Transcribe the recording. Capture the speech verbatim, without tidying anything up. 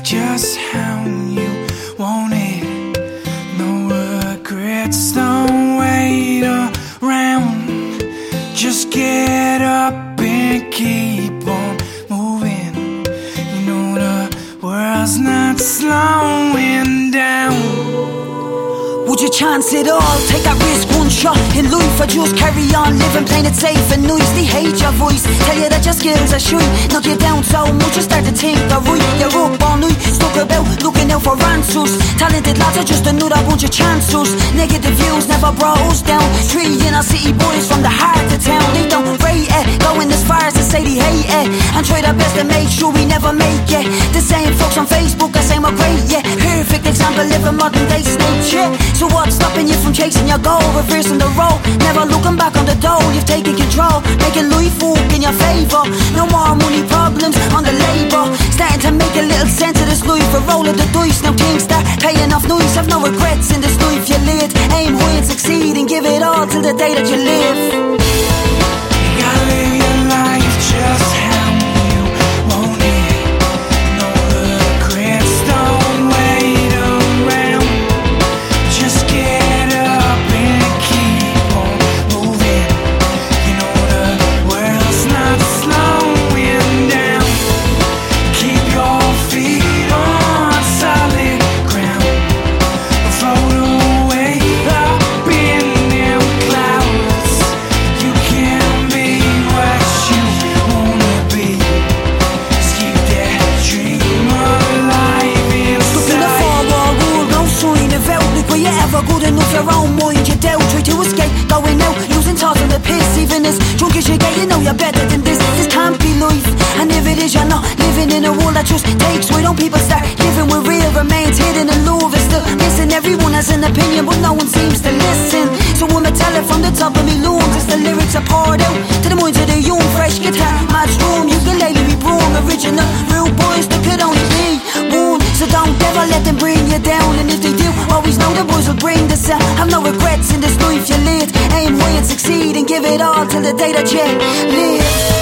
just how you want it. No regrets, don't wait around. Just get up and keep on moving. You know the world's not slowing down. Would you chance it all? Take that risk, one shot in life, or just carry on living, playing it safe and nice. They hate your voice, tell you that your skills are shy. Knock you down so much you start to think they're right. You're up all night, stuck about, looking out for answers. Talented lads are just another bunch of chancers. Negative views never brought us down. Three inner city boys from the heart of town. They don't rate it, going as far as to say they hate it, and try their best to make sure we never make it. The same folks on Facebook are saying we're great, yeah. Perfect example, living modern day snake shit. So what's stopping you from chasing your goal? Reversing the role, never looking back on the dough. You've taken control, making life work in your favour. No more money problems on the labour. Starting to make a little sense of this life. A roll of the dice, now things start paying off nice. Have no regrets in this life you lead. Aim high and succeed and give it all till the day that you live. You gotta live your life just how you want it. No regrets, don't wait around. Just get up and keep on moving. You know the world's not slowing down. Keep your feet on solid ground. Float away up in them clouds. You can be what you wanna be. Just keep that dream alive Stuck in the inside. four-wall rule, no sign of out. Look, were you ever good enough? Your own mind, you doubt. Try to escape, going out, losing thoughts on the piss. Even as drunk as you get, you know you're better than this. This can't be life, and if it is, you're not living in a world that just takes. Why don't people start living with real remains? Hidden in love is still missing. Everyone has an opinion, but no one seems to listen. So I'ma tell it from the top of me lungs, as the lyrics are poured out to the minds of the young. Fresh guitar, mad drum, ukulele, me broom. Original, real boys, there could only be one. So don't ever let them bring you down, and if they do, always know the boys will bring the sound. Have no regrets in this life you lead. Aim high and succeed and give it all till the day that you live.